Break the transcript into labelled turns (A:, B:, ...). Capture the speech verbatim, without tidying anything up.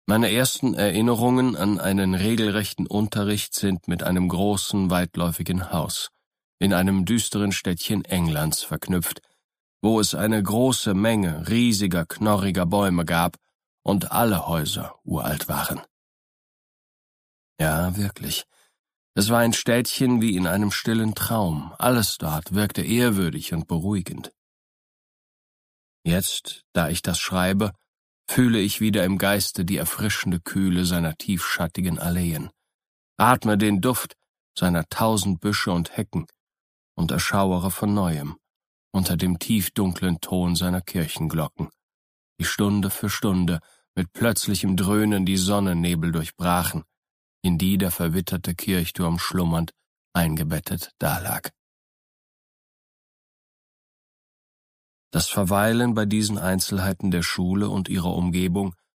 A: Meine ersten Erinnerungen an einen regelrechten Unterricht sind mit einem großen, weitläufigen Haus in einem düsteren Städtchen Englands verknüpft, wo es eine große Menge riesiger, knorriger Bäume gab und alle Häuser uralt waren. Ja, wirklich. Es war ein Städtchen wie in einem stillen Traum. Alles dort wirkte ehrwürdig und beruhigend. Jetzt, da ich das schreibe, fühle ich wieder im Geiste die erfrischende Kühle seiner tiefschattigen Alleen, atme den Duft seiner tausend Büsche und Hecken und erschauere von Neuem unter dem tiefdunklen Ton seiner Kirchenglocken, die Stunde für Stunde mit plötzlichem Dröhnen die Sonnennebel durchbrachen, in die der verwitterte Kirchturm schlummernd eingebettet dalag. Das Verweilen bei diesen Einzelheiten der Schule und ihrer Umgebung